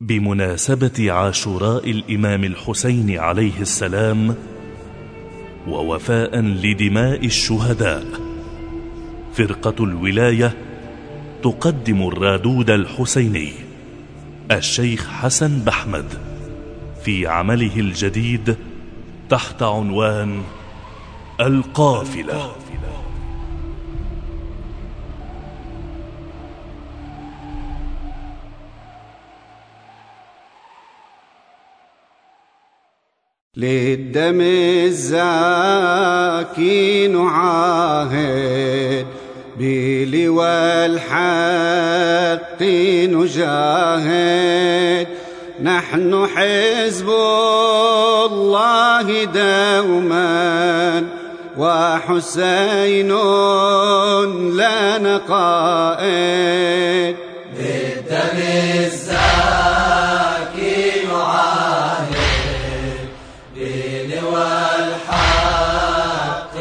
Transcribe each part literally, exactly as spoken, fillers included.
بمناسبة عاشوراء الإمام الحسين عليه السلام ووفاء لدماء الشهداء، فرقة الولاية تقدم الرادود الحسيني الشيخ حسن بحمد في عمله الجديد تحت عنوان القافلة. للدم الزاكي نعاهد، بلواء الحق نجاهد، نحن حزب الله دوما وحسين لنا قائد. للدم الزاكي نعاهد، والحق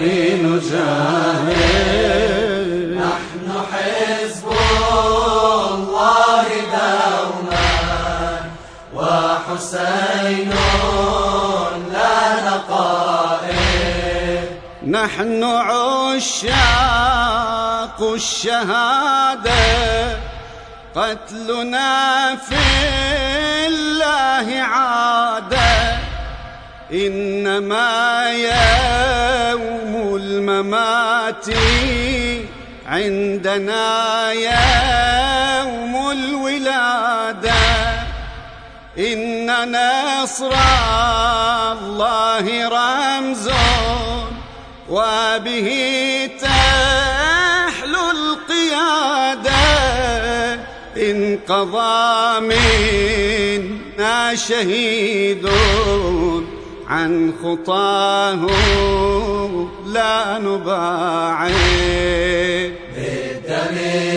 نجاهد، نحن حزب الله دوما وحسين لنا قائد. نحن عشاق الشهادة، قتلنا في الله عادة، إنما يوم الممات عندنا يوم الولادة. إن نصر الله رمز وبه تحلو القيادة، إن قضى منا شهيد عن خطاه لا نباعد. بالدم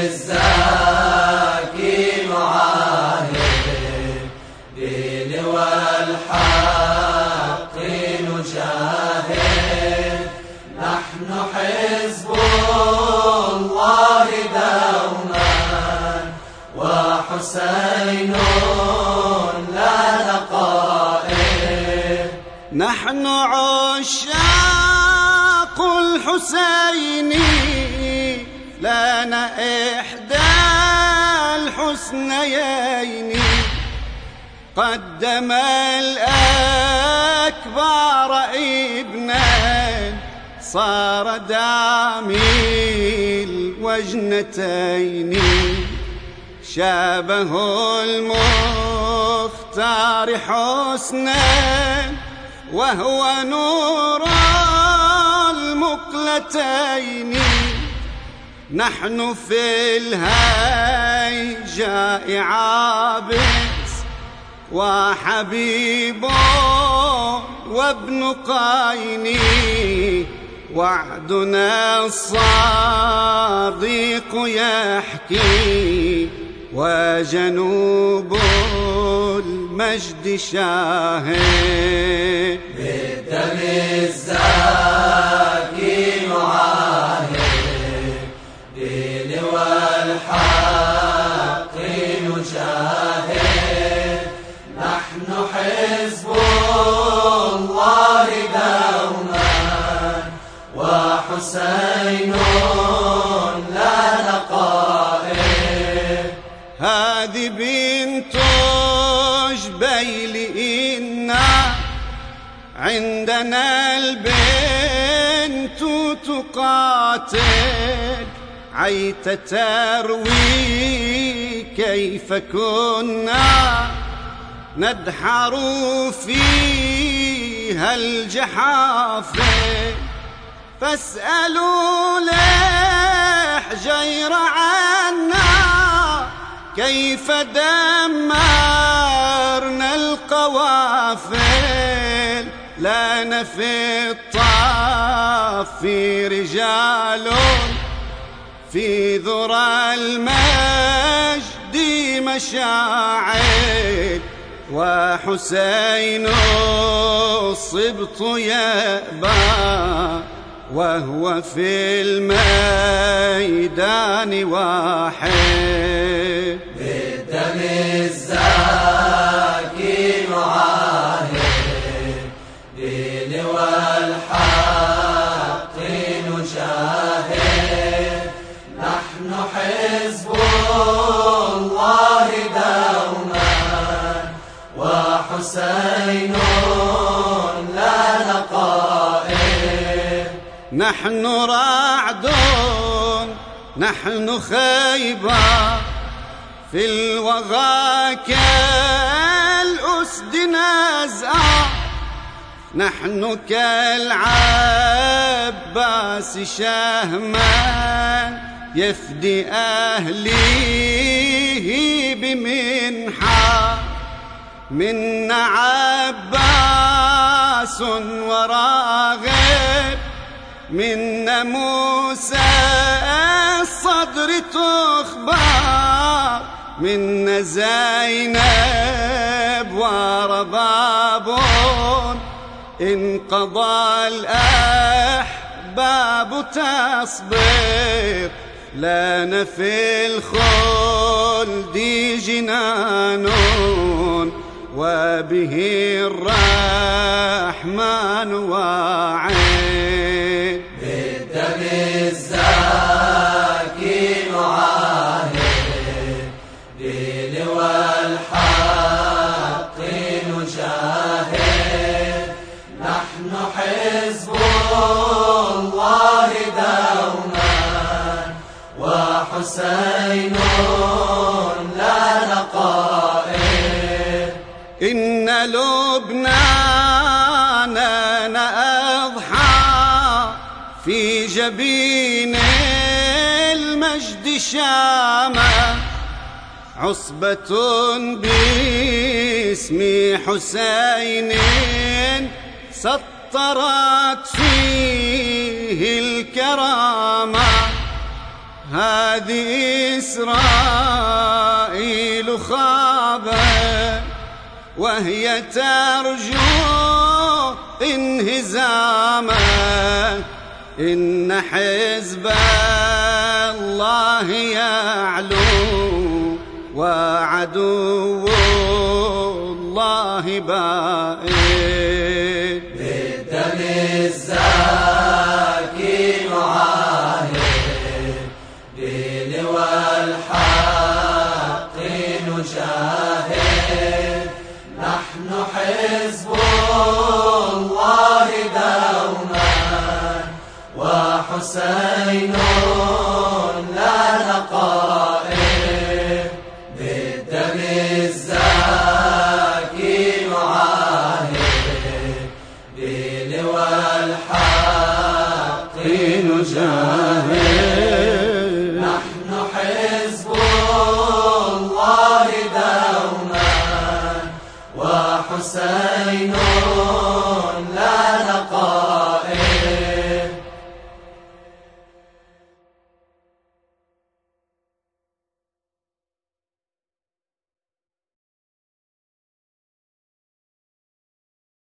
الزاكي نعاهد، بلواء الحق نجاهد، نحن حزب الله دوما وحسين لنا قائد. نحن عشاق الحسين، لنا إحدى الحسنيين، قدم الأكبر ابنا صار دامي الوجنتين، شابه المختار حسنا وهو نور المقلتين. نحن في الهيجاء عابس وحبيب وابن قايني، وعدنا الصديق يحكي وجنوب المجد شاهد. بالدم الزاكي نعاهد، بلواء الحق نجاهد، نحن حزب الله دوما وحسين لنا قائد. هذه بنت جبيل إنا عندنا البنت تقاتل، عيت تروي كيف كنا ندحر فيها الجحافل، فاسألوا لحجير عنا كيف دمرنا القوافل. لنا في الطاف رجال في ذرى المجد مشاعل، وحسين الصبط يأبى وهو في الميدان واحد. بالدم الزاكي وحسين لا نقائه. نحن رعد نحن خيبة في الوغى كالأسد نزأة، نحن كالعباس شهما يفدي أهليه بمنحة. منا عباس وراغب، منا موسى الصدر تخبر، منا زينب ورباب انقضى الأحباب تصبر. لنا في الخلد جنان وبه الرحمن واعد. بالدم الزاكي نعاهد، بلوى الحق نجاهد. نحن حزب الله دوما وحسين لا نقائه. إن لبنان أضحى في جبين المجد شامة، عصبة باسم حسين سطرت فيه الكرامة. هذه إسرائيل خابت وهي ترجو انهزاما. إن حزب الله يعلو وعدو الله بائد. بالدم الزاكي نعاهد، بلوى الحق نجاهد. نحن حزب الله دوما وحسين لا نقائه. بالدم الزاكي نعاهد، بلوى الحق نجاهد. نحن حزب الله دوما وحسين